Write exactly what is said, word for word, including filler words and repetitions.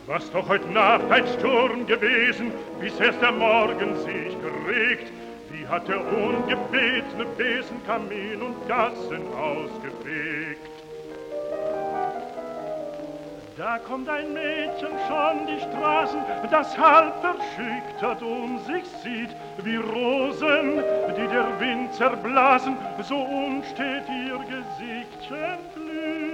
Was doch heut Nacht ein Sturm gewesen, bis erst der Morgen sich geregt. Wie hat der ungebetene Besen Kamin und Gassen ausgefegt. Da kommt ein Mädchen schon die Straßen, das halb verschüchtert um sich sieht, wie Rosen, die der Wind zerblasen, so unstet ihr Gesichtchen glüht.